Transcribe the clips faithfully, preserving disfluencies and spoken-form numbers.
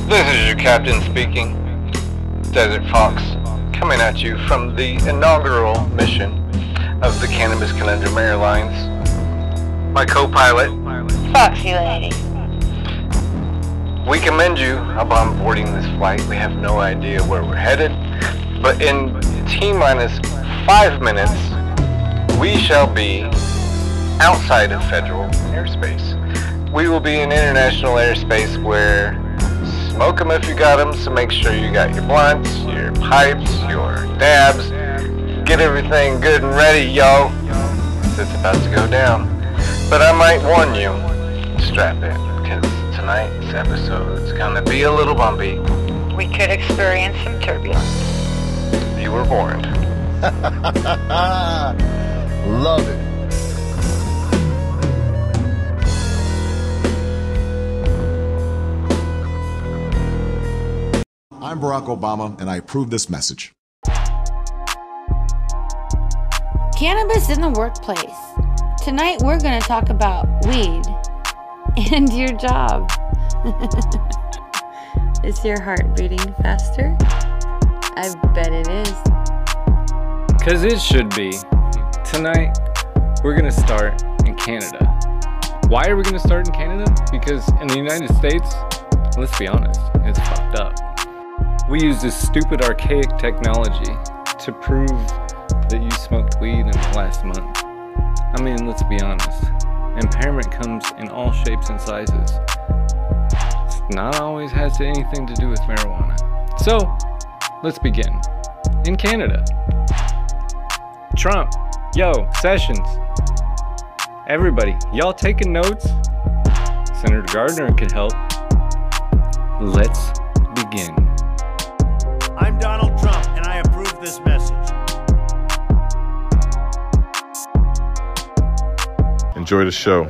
This is your captain speaking, Desert Fox, coming at you from the inaugural mission of the Cannabis Conundrum Airlines. My co-pilot, Foxy Lady. We commend you upon boarding this flight. We have no idea where we're headed, but in T-minus five minutes, we shall be outside of federal airspace. We will be in international airspace where smoke them if you got them, so make sure you got your blunts, your pipes, your dabs. Get everything good and ready, yo. It's about to go down. But I might warn you, strap in, because tonight's episode is gonna be a little bumpy. We could experience some turbulence. You were warned. Love it. I'm Barack Obama, and I approve this message. Cannabis in the workplace. Tonight we're going to talk about weed and your job. Is your heart beating faster? I bet it is. Because it should be. Tonight we're going to start in Canada. Why are we going to start in Canada? Because in the United States, let's be honest, it's fucked up. We use this stupid archaic technology to prove that you smoked weed in the last month. I mean, let's be honest. Impairment comes in all shapes and sizes. It's not always has anything to do with marijuana. So, let's begin. In Canada. Trump, yo, Sessions. Everybody, y'all taking notes? Senator Gardner could help. Let's begin. I'm Donald Trump, and I approve this message. Enjoy the show.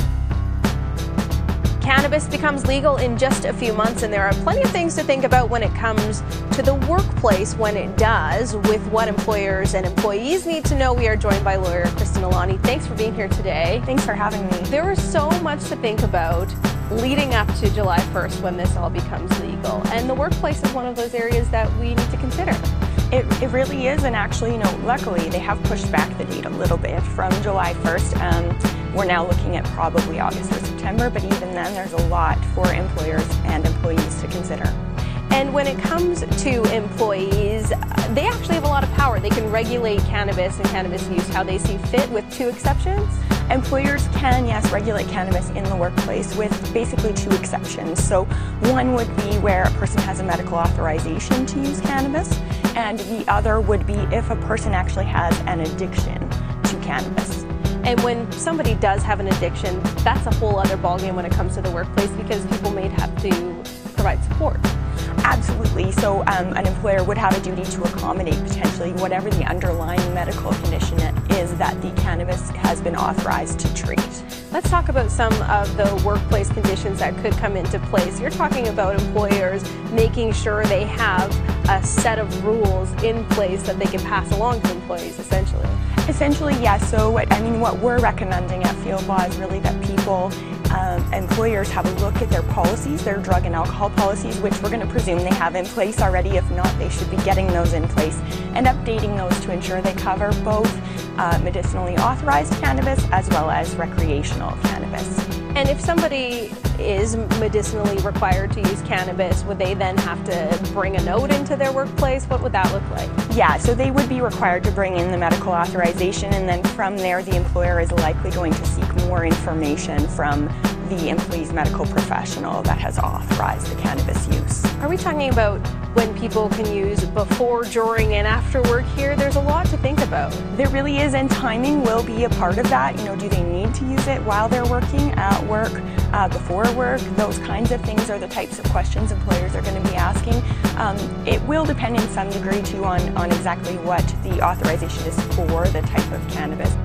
Cannabis becomes legal in just a few months, and there are plenty of things to think about when it comes to the workplace when it does, with what employers and employees need to know. We are joined by lawyer Kristen Alani. Thanks for being here today. Thanks for having me. There is so much to think about leading up to July first when this all becomes legal, and the workplace is one of those areas that we need to consider. It, it really is, and actually, you know, luckily they have pushed back the date a little bit from July first. Um, we're now looking at probably August or September, but even then there's a lot for employers and employees to consider. And when it comes to employees, they actually have a lot of power. They can regulate cannabis and cannabis use how they see fit, with two exceptions. Employers can, yes, regulate cannabis in the workplace with basically two exceptions. So one would be where a person has a medical authorization to use cannabis, and the other would be if a person actually has an addiction to cannabis. And when somebody does have an addiction, that's a whole other ballgame when it comes to the workplace, because people may have to provide support. Absolutely. So um, an employer would have a duty to accommodate potentially whatever the underlying medical condition is that the cannabis has been authorized to treat. Let's talk about some of the workplace conditions that could come into place. You're talking about employers making sure they have a set of rules in place that they can pass along to employees, essentially. Essentially, yes. So what I mean, what we're recommending at Field Law is really that people, um, employers, have a look at their policies, their drug and alcohol policies, which we're going to presume they have in place already. If not, they should be getting those in place and updating those to ensure they cover both uh, medicinally authorized cannabis as well as recreational cannabis. And if somebody is medicinally required to use cannabis, would they then have to bring a note into their workplace? What would that look like? Yeah, so they would be required to bring in the medical authorization, and then from there the employer is likely going to seek more information from the employee's medical professional that has authorized the cannabis use. Are we talking about when people can use before, during, and after work here? There's a lot to think about. There really is, and timing will be a part of that. You know, do they need to use it while they're working, at work, uh, before work? Those kinds of things are the types of questions employers are going to be asking. Um, it will depend in some degree too on, on exactly what the authorization is for the type of cannabis.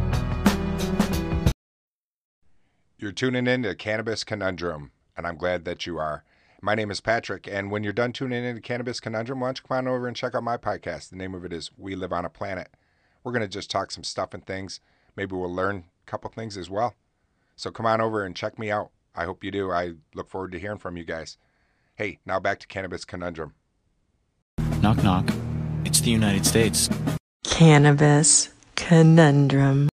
You're tuning in to Cannabis Conundrum, and I'm glad that you are. My name is Patrick, and when you're done tuning in to Cannabis Conundrum, why don't you come on over and check out my podcast. The name of it is We Live on a Planet. We're going to just talk some stuff and things. Maybe we'll learn a couple things as well. So come on over and check me out. I hope you do. I look forward to hearing from you guys. Hey, now back to Cannabis Conundrum. Knock, knock. It's the United States. Cannabis Conundrum.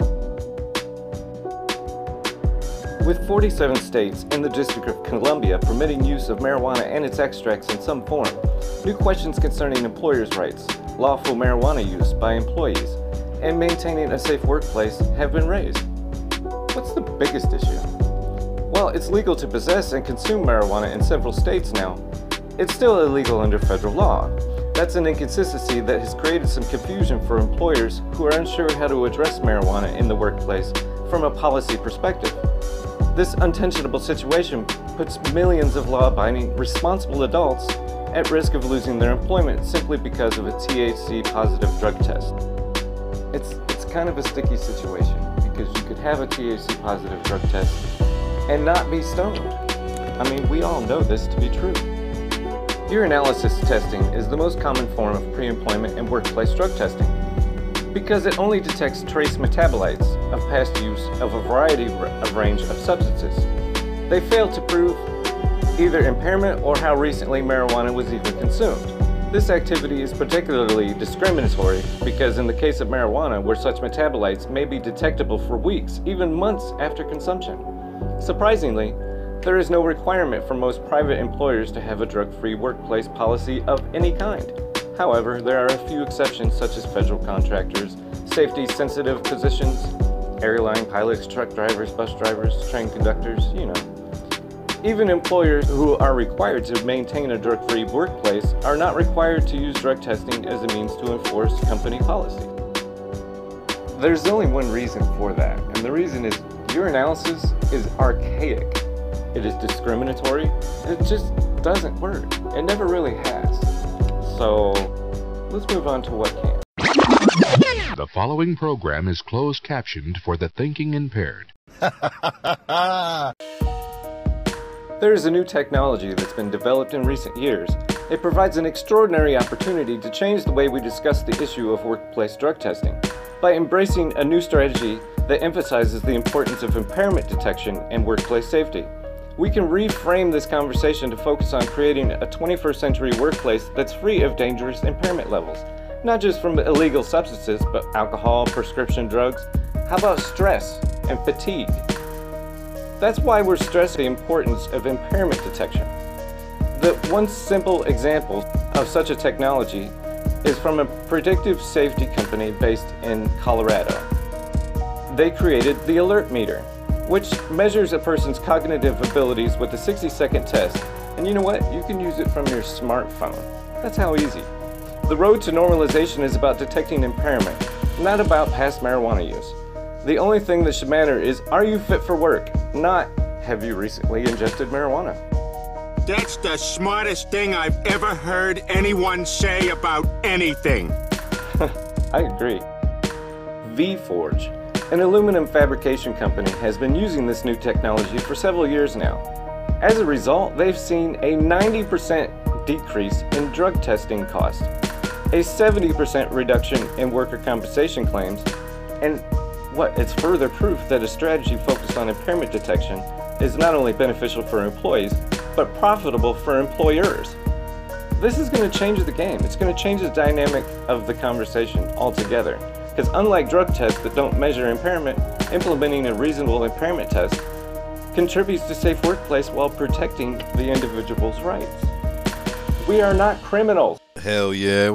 With forty-seven states and the District of Columbia permitting use of marijuana and its extracts in some form, new questions concerning employers' rights, lawful marijuana use by employees, and maintaining a safe workplace have been raised. What's the biggest issue? Well, it's legal to possess and consume marijuana in several states now. It's still illegal under federal law. That's an inconsistency that has created some confusion for employers who are unsure how to address marijuana in the workplace from a policy perspective. This untensionable situation puts millions of law-abiding, responsible adults at risk of losing their employment simply because of a T H C-positive drug test. It's, it's kind of a sticky situation because you could have a T H C-positive drug test and not be stoned. I mean, we all know this to be true. Urinalysis testing is the most common form of pre-employment and workplace drug testing because it only detects trace metabolites of past use of a variety of range of substances. They fail to prove either impairment or how recently marijuana was even consumed. This activity is particularly discriminatory because in the case of marijuana, where such metabolites may be detectable for weeks, even months after consumption. Surprisingly, there is no requirement for most private employers to have a drug-free workplace policy of any kind. However, there are a few exceptions such as federal contractors, safety-sensitive positions, airline pilots, truck drivers, bus drivers, train conductors, you know. Even employers who are required to maintain a drug-free workplace are not required to use drug testing as a means to enforce company policy. There's only one reason for that, and the reason is urinalysis is archaic. It is discriminatory, and it just doesn't work. It never really has. So, let's move on to what can. The following program is closed captioned for the thinking impaired. There is a new technology that's been developed in recent years. It provides an extraordinary opportunity to change the way we discuss the issue of workplace drug testing by embracing a new strategy that emphasizes the importance of impairment detection and workplace safety. We can reframe this conversation to focus on creating a twenty-first century workplace that's free of dangerous impairment levels, not just from illegal substances, but alcohol, prescription drugs. How about stress and fatigue? That's why we're stressing the importance of impairment detection. The one simple example of such a technology is from a predictive safety company based in Colorado. They created the Alert Meter, which measures a person's cognitive abilities with a sixty second test. And you know what? You can use it from your smartphone. That's how easy. The road to normalization is about detecting impairment, not about past marijuana use. The only thing that should matter is, are you fit for work? Not, have you recently ingested marijuana? That's the smartest thing I've ever heard anyone say about anything. I agree. V-Forge, an aluminum fabrication company, has been using this new technology for several years now. As a result, they've seen a ninety percent decrease in drug testing costs, a seventy percent reduction in worker compensation claims, and what? It's further proof that a strategy focused on impairment detection is not only beneficial for employees, but profitable for employers. This is going to change the game. It's going to change the dynamic of the conversation altogether. Because unlike drug tests that don't measure impairment, implementing a reasonable impairment test contributes to safe workplace while protecting the individual's rights. We are not criminals. Hell yeah.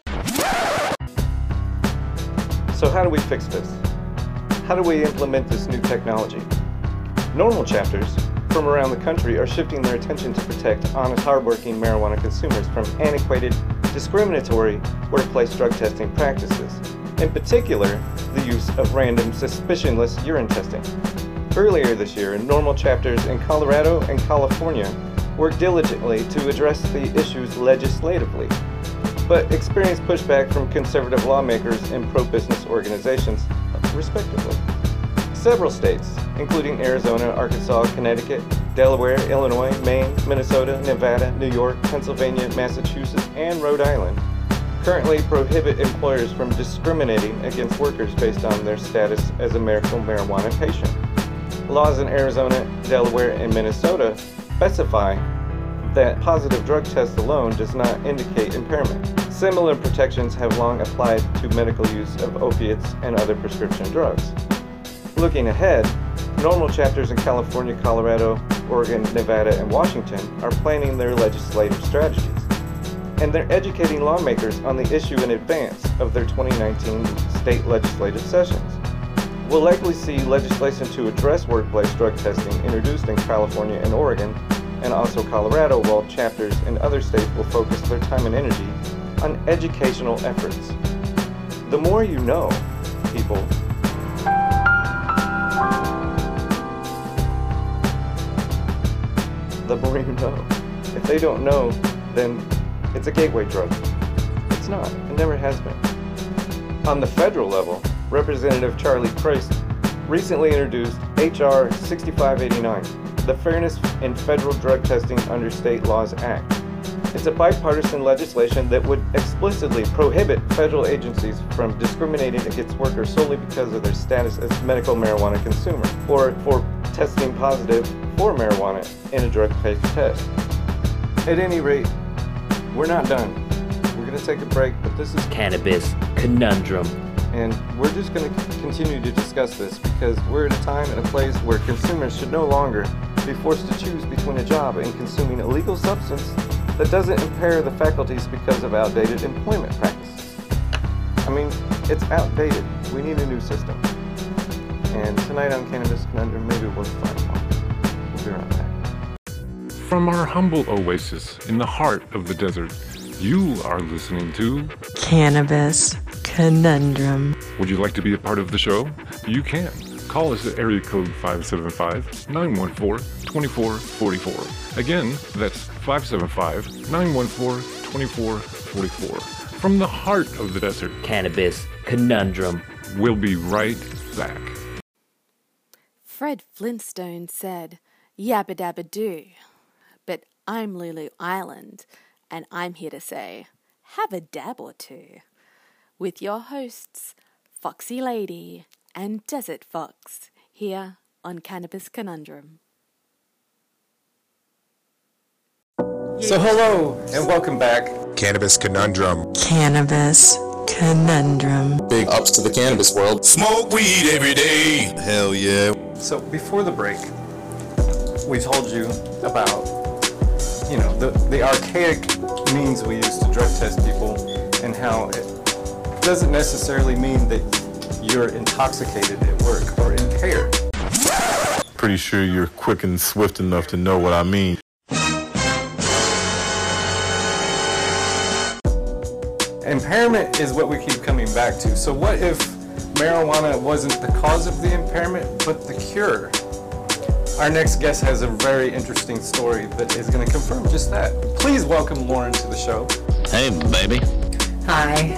So how do we fix this? How do we implement this new technology? Normal chapters from around the country are shifting their attention to protect honest, hardworking marijuana consumers from antiquated, discriminatory workplace drug testing practices. In particular, the use of random, suspicionless urine testing. Earlier this year, normal chapters in Colorado and California worked diligently to address the issues legislatively, but experienced pushback from conservative lawmakers and pro-business organizations, respectively. Several states, including Arizona, Arkansas, Connecticut, Delaware, Illinois, Maine, Minnesota, Nevada, New York, Pennsylvania, Massachusetts, and Rhode Island, currently prohibit employers from discriminating against workers based on their status as a medical marijuana patient. Laws in Arizona, Delaware, and Minnesota specify that positive drug test alone does not indicate impairment. Similar protections have long applied to medical use of opiates and other prescription drugs. Looking ahead, normal chapters in California, Colorado, Oregon, Nevada, and Washington are planning their legislative strategies, and they're educating lawmakers on the issue in advance of their twenty nineteen state legislative sessions. We'll likely see legislation to address workplace drug testing introduced in California and Oregon, and also Colorado, while chapters in other states will focus their time and energy on educational efforts. The more you know, people, the more you know. If they don't know, then it's a gateway drug. It's not. It never has been. On the federal level, Representative Charlie Crist recently introduced H R sixty-five eighty-nine, the Fairness in Federal Drug Testing Under State Laws Act. It's a bipartisan legislation that would explicitly prohibit federal agencies from discriminating against workers solely because of their status as medical marijuana consumer, or for testing positive for marijuana in a drug-based test. At any rate, we're not done. We're going to take a break, but this is Cannabis Conundrum. And we're just going to continue to discuss this because we're at a time and a place where consumers should no longer be forced to choose between a job and consuming a legal substance that doesn't impair the faculties because of outdated employment practices. I mean, it's outdated. We need a new system. And tonight on Cannabis Conundrum, maybe we'll find one. We'll be right back. From our humble oasis in the heart of the desert, you are listening to Cannabis Conundrum. Would you like to be a part of the show? You can. Call us at area code five seven five, nine one four, two four four four. Again, that's five seven five, nine one four, two four four four. From the heart of the desert, Cannabis Conundrum. We'll be right back. Fred Flintstone said, "Yabba dabba doo," but I'm Lulu Island, and I'm here to say, have a dab or two. With your hosts, Foxy Lady and Desert Fox, here on Cannabis Conundrum. So hello, and welcome back. Cannabis Conundrum. Cannabis Conundrum. Big ups to the cannabis world. Smoke weed every day. Hell yeah. So before the break, we told you about, you know, the, the archaic means we use to drug test people and how it doesn't necessarily mean that you're intoxicated at work or impaired. Pretty sure you're quick and swift enough to know what I mean. Impairment is what we keep coming back to. So what if marijuana wasn't the cause of the impairment, but the cure? Our next guest has a very interesting story that is going to confirm just that. Please welcome Lauren to the show. Hey, baby. Hi.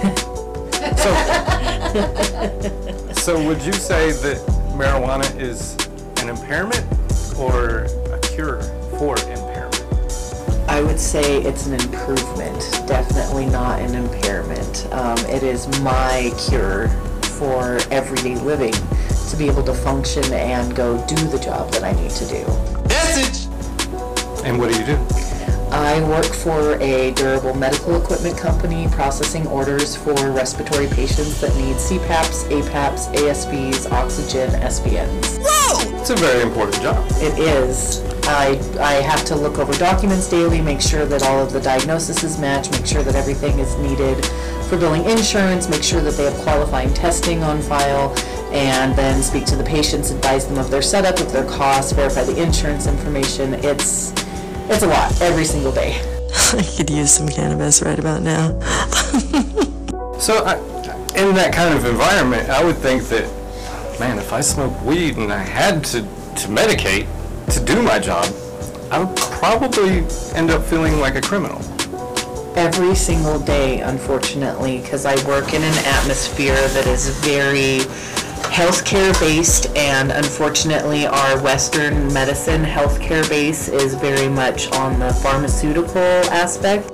So, so would you say that marijuana is an impairment or a cure for impairment? I would say it's an improvement, definitely not an impairment. Um, it is my cure for everyday living to be able to function and go do the job that I need to do. Message! And what do you do? I work for a durable medical equipment company processing orders for respiratory patients that need C PAPs, A PAPs, A S Vs, oxygen, S P Ns. Whoa! It's a very important job. It is. I, I have to look over documents daily, make sure that all of the diagnoses match, make sure that everything is needed for billing insurance, make sure that they have qualifying testing on file, and then speak to the patients, advise them of their setup, of their costs, verify the insurance information. It's it's a lot every single day. I could use some cannabis right about now. So I, in that kind of environment, I would think that, man, if I smoked weed and I had to, to medicate to do my job, I would probably end up feeling like a criminal. Every single day, unfortunately, because I work in an atmosphere that is very healthcare based, and unfortunately our Western medicine healthcare base is very much on the pharmaceutical aspect.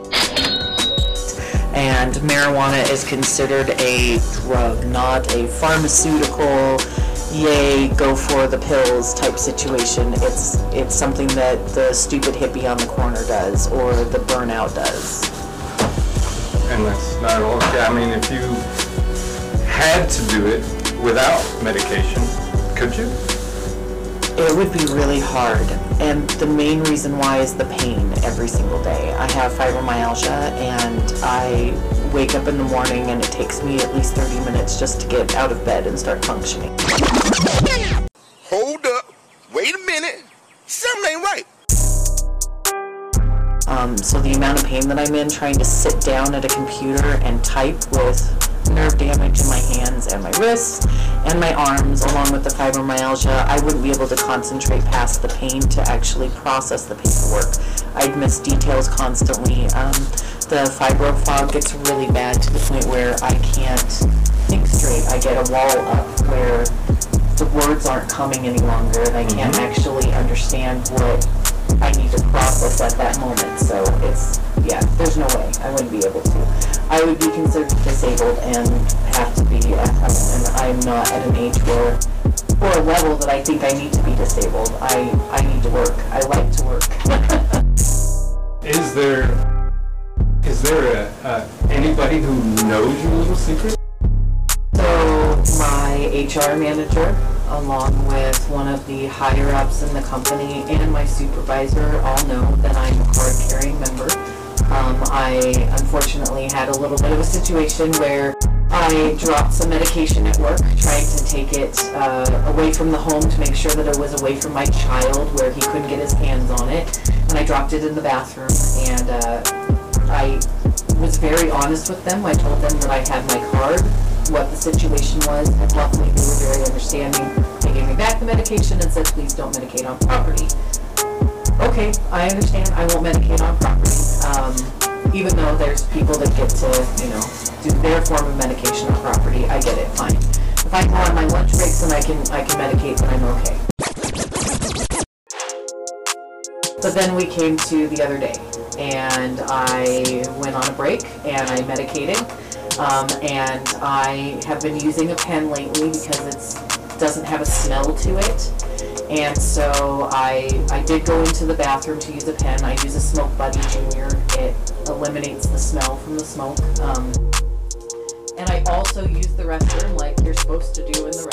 And marijuana is considered a drug, not a pharmaceutical, yay, go for the pills type situation. It's it's something that the stupid hippie on the corner does, or the burnout does. And that's not at all okay. I mean, if you had to do it without medication, could you? It would be really hard, and the main reason why is the pain every single day. I have fibromyalgia, and I wake up in the morning and it takes me at least thirty minutes just to get out of bed and start functioning. Hold up. Wait a minute. Something ain't right. Um, so the amount of pain that I'm in trying to sit down at a computer and type with nerve damage in my hands and my wrists and my arms, along with the fibromyalgia, I wouldn't be able to concentrate past the pain to actually process the paperwork. I'd miss details constantly. Um, the fibro fog gets really bad to the point where I can't think straight. I get a wall up where the words aren't coming any longer, and I can't actually understand what I need to process at that moment. So it's, yeah, there's no way I wouldn't be able to. I would be considered disabled and have to be at home, and I'm not at an age where, or a level that I think I need to be disabled. I, I need to work. I like to work. Is there, is there a, uh, anybody who knows your little secret? So my H R manager, along with one of the higher ups in the company, and my supervisor all know that I'm a card-carrying member. Um, I unfortunately had a little bit of a situation where I dropped some medication at work, trying to take it uh, away from the home to make sure that it was away from my child where he couldn't get his hands on it. And I dropped it in the bathroom, and uh, I was very honest with them. I told them that I had my card, what the situation was, and luckily they were very understanding. They gave me back the medication and said, please don't medicate on property. Okay, I understand, I won't medicate on property, um, even though there's people that get to, you know, do their form of medication on property. I get it, fine. If I go on my lunch breaks and I can, I can medicate, then I'm okay. But then we came to the other day, and I went on a break, and I medicated, um, and I have been using a pen lately because it's doesn't have a smell to it. And so I, I did go into the bathroom to use a pen. I use a Smoke Buddy Junior. It eliminates the smell from the smoke. Um, and I also use the restroom like you're supposed to do in the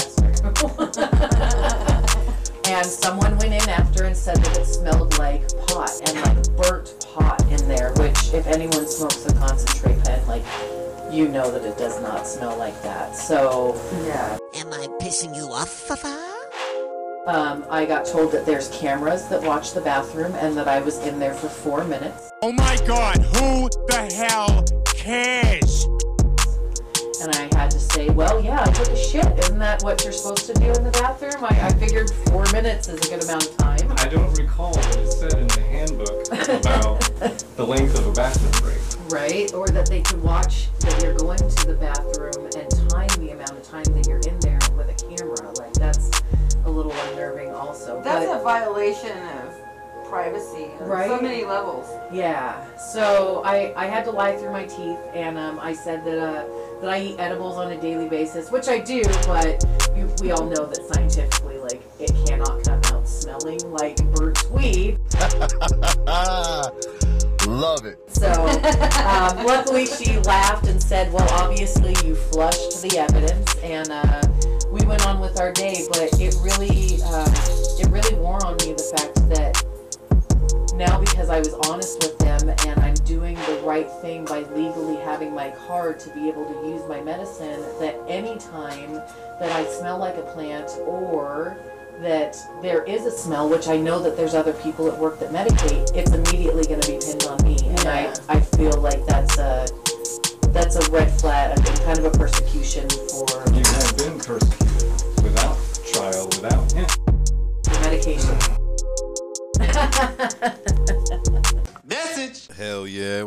restroom. And someone went in after and said that it smelled like pot and like burnt pot in there, which if anyone smokes a concentrate pen, like, you know that it does not smell like that. So, yeah. Am I pissing you off, Fafa? Um, I got told that there's cameras that watch the bathroom and that I was in there for four minutes. Oh my god, who the hell cares? And I had to say, well, yeah, I took a shit. Isn't that what you're supposed to do in the bathroom? I, I figured four minutes is a good amount of time. I don't recall what it said in the handbook about the length of a bathroom break. Right, or that they could watch that you're going to the bathroom and time the amount of time that you're in there with a camera. Like, that's a little unnerving also. That's but, a violation of privacy on right? so many levels. Yeah, so I, I had to lie through my teeth, and um, I said that uh, that I eat edibles on a daily basis, which I do, but you, we all know that scientifically, like, it cannot come out smelling like burnt weed. Love it. So, um, luckily she laughed and said, well, obviously you flushed the evidence, and uh, we went on with our day, but it really, um, it really wore on me the fact that now, because I was honest with them and I'm doing the right thing by legally having my card to be able to use my medicine, that any time that I smell like a plant or that there is a smell, which I know that there's other people at work that medicate, it's immediately going to be pinned on me. And Yeah. I, I feel like that's a that's a red flag, I think, kind of a persecution for You have been persecuted without trial, without him. for medication. Message. Hell yeah.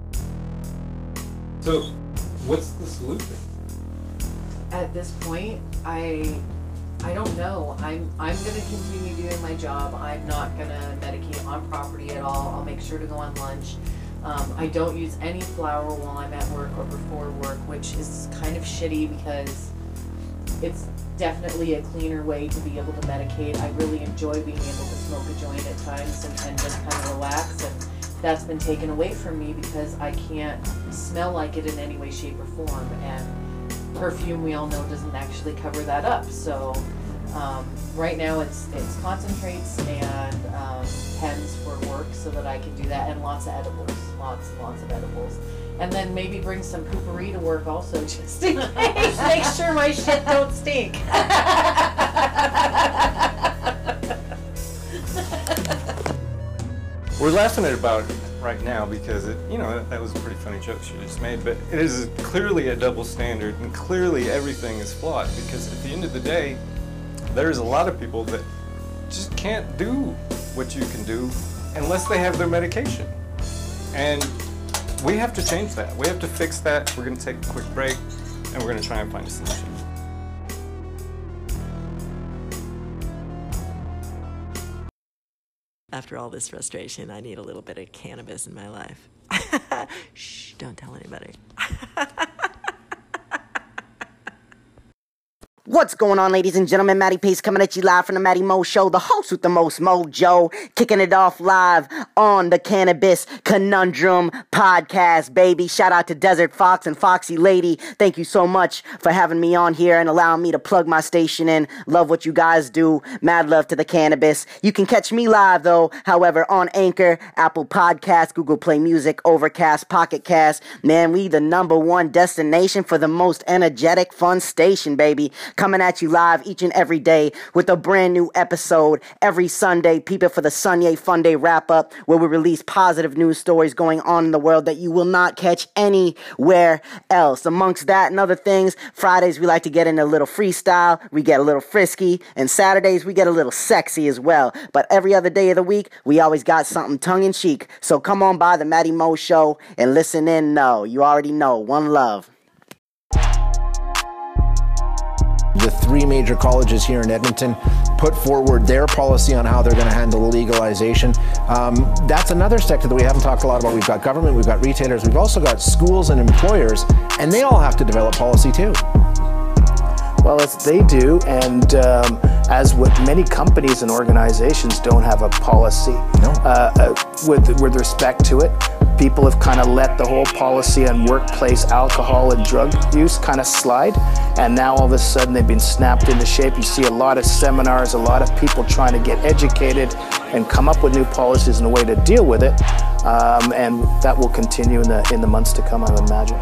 So, what's the solution? At this point, I I don't know. I'm I'm gonna continue doing my job. I'm not gonna medicate on property at all. I'll make sure to go on lunch. Um, I don't use any flour while I'm at work or before work, which is kind of shitty because it's definitely a cleaner way to be able to medicate. I really enjoy being able to smoke a joint at times and, and just kind of relax, and that's been taken away from me because I can't smell like it in any way, shape, or form, and perfume, we all know, doesn't actually cover that up. So um, right now it's it's concentrates and um, pens for work so that I can do that, and lots of edibles, lots and lots of edibles. And then maybe bring some poopery to work also, just in case. Make sure my shit don't stink. We're laughing at about it right now because it, you know, that was a pretty funny joke she just made, but it is clearly a double standard, and clearly everything is flawed, because at the end of the day, there's a lot of people that just can't do what you can do unless they have their medication. And we have to change that. We have to fix that. We're going to take a quick break, and we're going to try and find a solution. After all this frustration, I need a little bit of cannabis in my life. Shh, don't tell anybody. What's going on, ladies and gentlemen? Matty Pace coming at you live from the Matty Mo Show, the host with the most mojo, kicking it off live on the Cannabis Conundrum podcast, baby. Shout out to Desert Fox and Foxy Lady. Thank you so much for having me on here and allowing me to plug my station in. Love what you guys do. Mad love to the cannabis. You can catch me live, though, however, on Anchor, Apple Podcasts, Google Play Music, Overcast, Pocket Cast. Man, we the number one destination for the most energetic, fun station, baby. Coming at you live each and every day with a brand new episode every Sunday. Peep it for the Sunday Fun Day wrap up, where we release positive news stories going on in the world that you will not catch anywhere else. Amongst that and other things, Fridays we like to get in a little freestyle, we get a little frisky, and Saturdays we get a little sexy as well. But every other day of the week, we always got something tongue-in-cheek. So come on by the Matty Mo Show and listen in. No, you already know. One love. The three major colleges here in Edmonton put forward their policy on how they're going to handle legalization. Um, that's another sector that we haven't talked a lot about. We've got government, we've got retailers, we've also got schools and employers, and they all have to develop policy too. Well, it's, they do, and um, as with many companies and organizations don't have a policy no. uh, uh, with, with respect to it. People have kind of let the whole policy on workplace alcohol and drug use kind of slide, and now all of a sudden they've been snapped into shape. You see a lot of seminars, a lot of people trying to get educated and come up with new policies and a way to deal with it, um, and that will continue in the, in the months to come, I would imagine.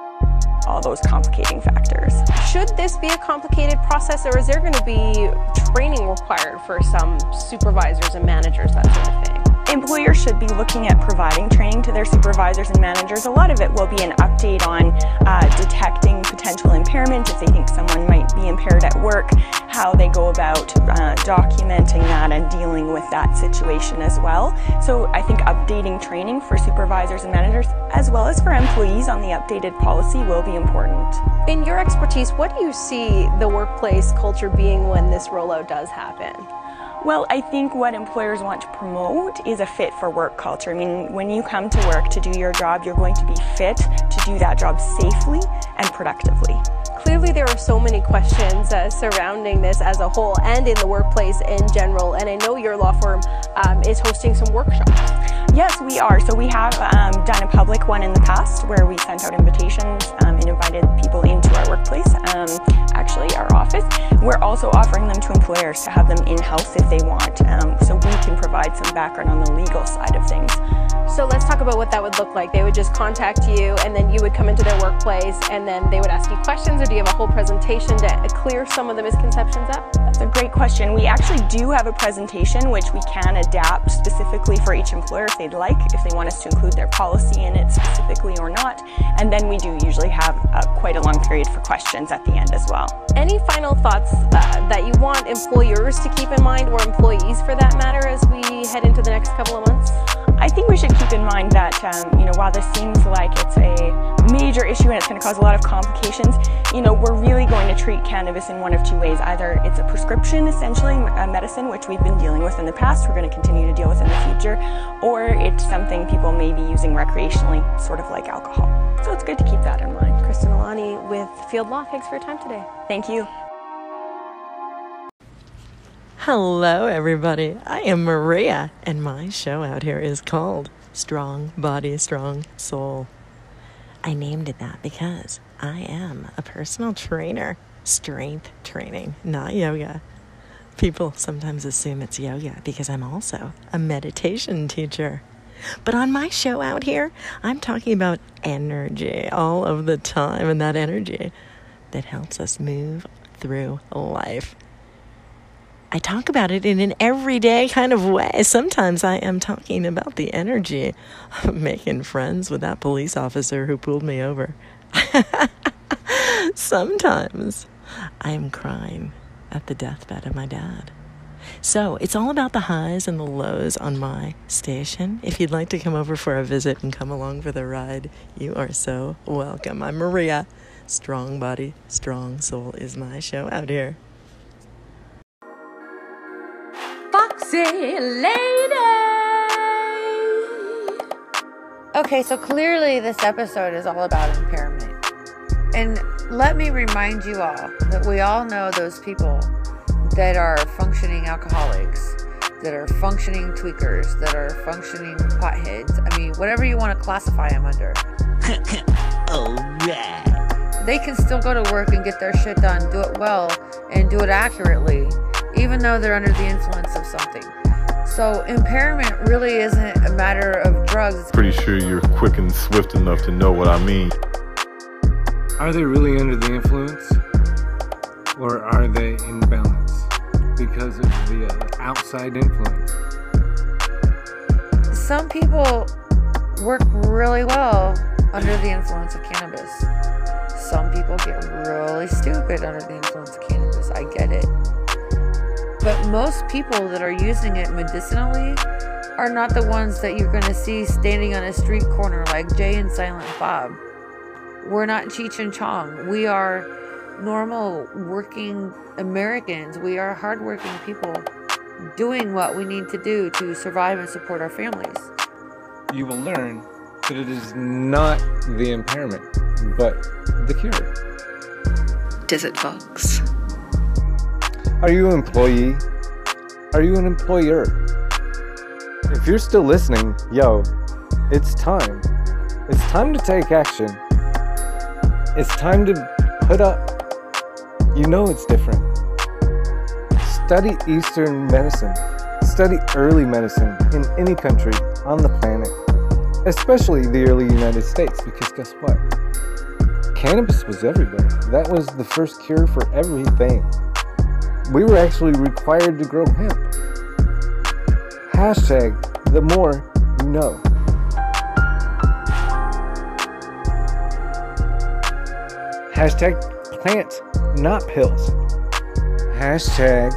All those complicating factors. Should this be a complicated process, or is there going to be training required for some supervisors and managers, that sort of thing? Employers should be looking at providing training to their supervisors and managers. A lot of it will be an update on uh, detecting potential impairment, if they think someone might be impaired at work, how they go about uh, documenting that and dealing with that situation as well. So I think updating training for supervisors and managers, as well as for employees on the updated policy, will be important. In your expertise, what do you see the workplace culture being when this rollout does happen? Well, I think what employers want to promote is a fit for work culture. I mean, when you come to work to do your job, you're going to be fit to do that job safely and productively. Clearly there are so many questions uh, surrounding this as a whole and in the workplace in general, and I know your law firm um, is hosting some workshops. Yes, we are. So we have um, done a public one in the past where we sent out invitations um, and invited people into our workplace, um, actually our office. We're also offering them to employers to have them in-house if they want, um, so we can provide some background on the legal side of things. So let's talk about what that would look like. They would just contact you, and then you would come into their workplace, and then they would ask you questions, or do you have a whole presentation to clear some of the misconceptions up? That's a great question. We actually do have a presentation which we can adapt specifically for each employer if they'd like, if they want us to include their policy in it specifically or not. And then we do usually have uh, quite a long period for questions at the end as well. Any final thoughts uh, that you want employers to keep in mind, or employees for that matter, as we head into the next couple of months? I think we should keep in mind that, um, you know, while this seems like it's a major issue and it's going to cause a lot of complications, you know, we're really going to treat cannabis in one of two ways. Either it's a prescription, essentially, a medicine, which we've been dealing with in the past, we're going to continue to deal with in the future, or it's something people may be using recreationally, sort of like alcohol. So it's good to keep that in mind. Kristen Alani with Field Law, thanks for your time today. Thank you. Hello, everybody. I am Maria, and my show out here is called Strong Body, Strong Soul. I named it that because I am a personal trainer. Strength training, not yoga. People sometimes assume it's yoga because I'm also a meditation teacher. But on my show out here, I'm talking about energy all of the time, and that energy that helps us move through life. I talk about it in an everyday kind of way. Sometimes I am talking about the energy of making friends with that police officer who pulled me over. Sometimes I am crying at the deathbed of my dad. So it's all about the highs and the lows on my station. If you'd like to come over for a visit and come along for the ride, you are so welcome. I'm Maria. Strong Body, Strong Soul is my show out here. Foxy Lady! Okay, so clearly this episode is all about impairment. And let me remind you all that we all know those people that are functioning alcoholics, that are functioning tweakers, that are functioning potheads. I mean, whatever you want to classify them under. Oh, right. They can still go to work and get their shit done, do it well, and do it accurately, even though they're under the influence of something. So impairment really isn't a matter of drugs. Pretty sure you're quick and swift enough to know what I mean. Are they really under the influence? Or are they in balance because of the uh, outside influence? Some people work really well under the influence of cannabis. Some people get really stupid under the influence of cannabis. I get it. But most people that are using it medicinally are not the ones that you're going to see standing on a street corner like Jay and Silent Bob. We're not Cheech and Chong. We are normal, working Americans. We are hardworking people doing what we need to do to survive and support our families. You will learn that it is not the impairment, but the cure. Desert Fox. Are you an employee? Are you an employer? If you're still listening, yo, it's time. It's time to take action. It's time to put up. You know it's different. Study Eastern medicine. Study early medicine in any country on the planet, especially the early United States, because guess what? Cannabis was everywhere. That was the first cure for everything. We were actually required to grow hemp. Hashtag the more you know. Hashtag plants, not pills. Hashtag.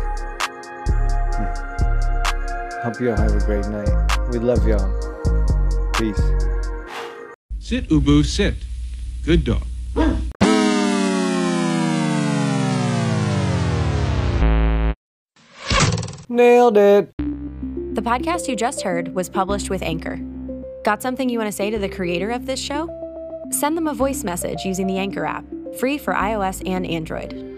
Hmm. Hope y'all have a great night. We love y'all. Peace. Sit, Ubu, sit. Good dog. Nailed it. The podcast you just heard was published with Anchor. Got something you want to say to the creator of this show? Send them a voice message using the Anchor app, free for iOS and Android.